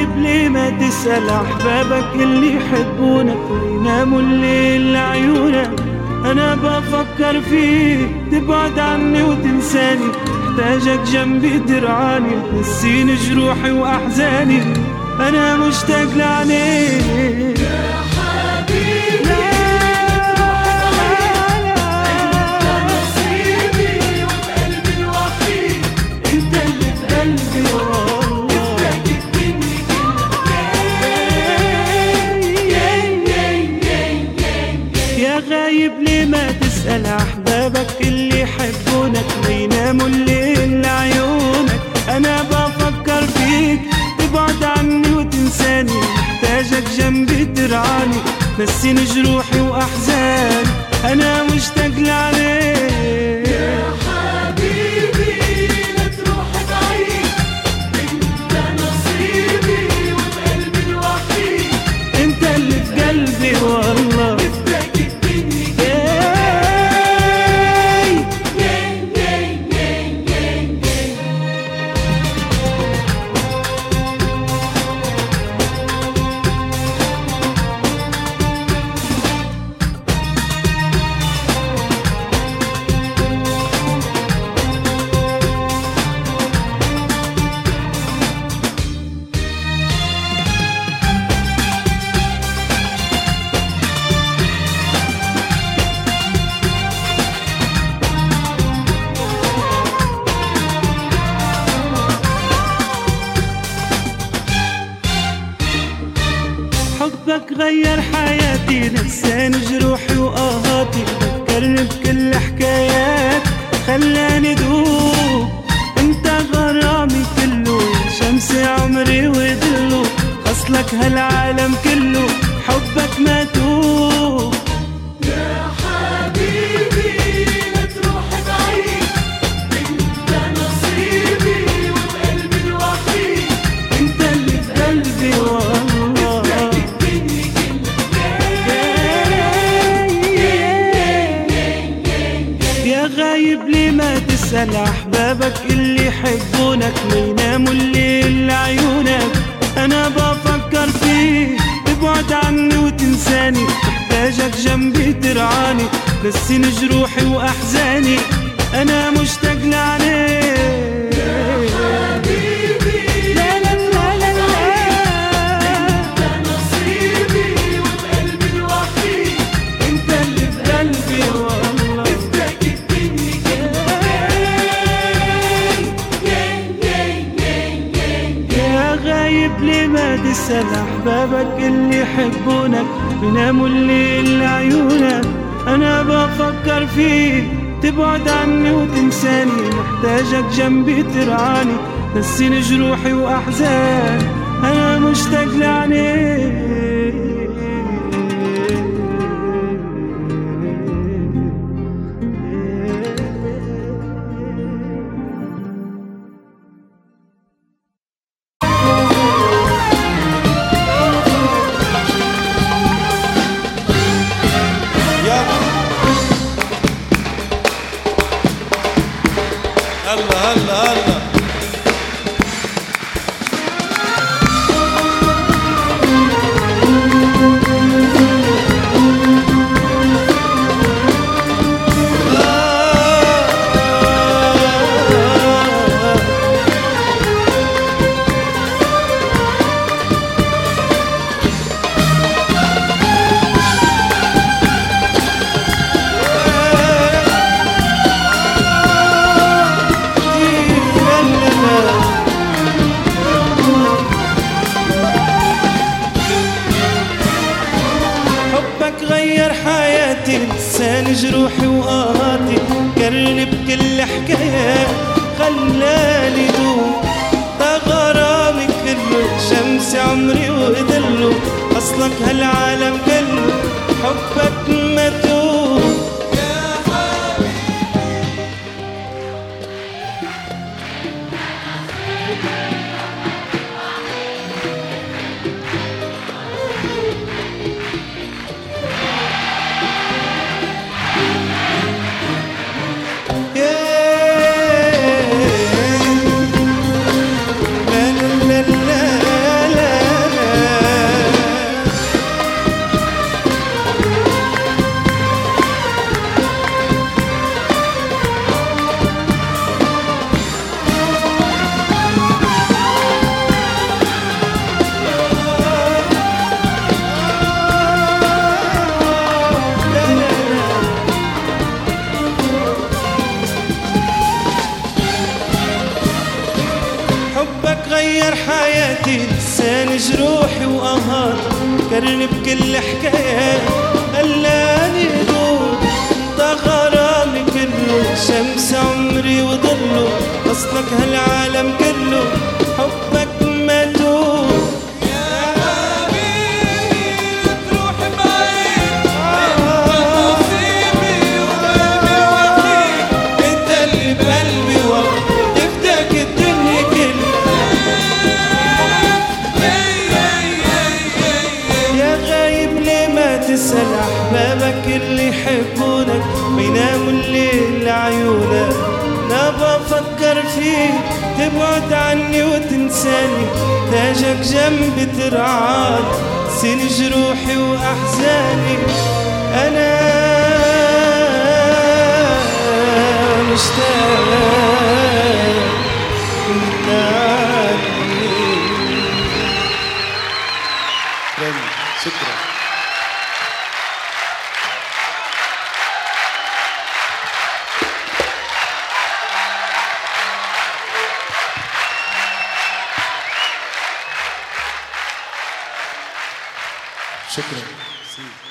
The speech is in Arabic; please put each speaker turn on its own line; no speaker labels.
غايب ليه ما تسأل أحبابك اللي يحبونك ويناموا الليل لعيونك. أنا بفكر فيك تبعد عني وتنساني، محتاجك جنبي ترعاني تنسيني جروحي وأحزاني. أنا مشتاق لعينيك يا حبيبي، غايب ليه ما تسأل أحبابك اللي يحبونك ويناموا الليل لعيونك. أنا بفكر فيك تبعد عني وتنساني، محتاجك جنبي ترعاني نسيني جروحي وأحزاني. أنا مشتاق لعليك يا حبيبي، لا تروح بعيد، انت نصيبي وبقلبي الوحيد، انت اللي في قلبي والله. حبك غير حياتي، نساني جروحي وآهاتي، فكرني بكل حكايات خلاني دوب. انت غرامي كله، شمس عمري وذله، خصلك هالعالم كله، حبك ما توب. يا حبيبي لا تروح بعيد، انت نصيبي وبقلبي الوحيد، انت اللي في قلبي والله. غايب ليه ما تسأل أحبابك اللي يحبونك ويناموا الليل لعيونك. أنا بفكر فيك تبعد عني وتنساني، محتاجك جنبي ترعاني نسيني جروحي وأحزاني. أنا مشتاق لعينيك يا حبيبي، لا لا لا لا لا، انت نصيبي وبقلبي الوحيد، انت اللي في قلبي والله. غايب ليه ما تسأل أحبابك اللي يحبونك بيناموا الليل لعيونك. أنا بفكر فيك تبعد عني وتنساني، محتاجك جنبي ترعاني نسيني جروحي وأحزاني. أنا مشتاق لعينيك.
هلا هلا هلا
غير حياتي، لساني جروحي وقاطي، كرني بكل حكايات خلاني دوب. ده غرامي كله، شمس عمري وذله، أصلك هالعالم كله، حبك متوب. كرني بكل حكاية خلاني دوب ده غرامي كله شمس عمري وضله أصلك هالعالم كله حبك مدوب تسأل أحبابك اللي يحبونك بيناموا الليل لعيونك أنا بفكر فيك تبعد عني وتنساني تاجك جنبي ترعاني سين جروحي وأحزاني أنا مشتاق شكرا. شكرا.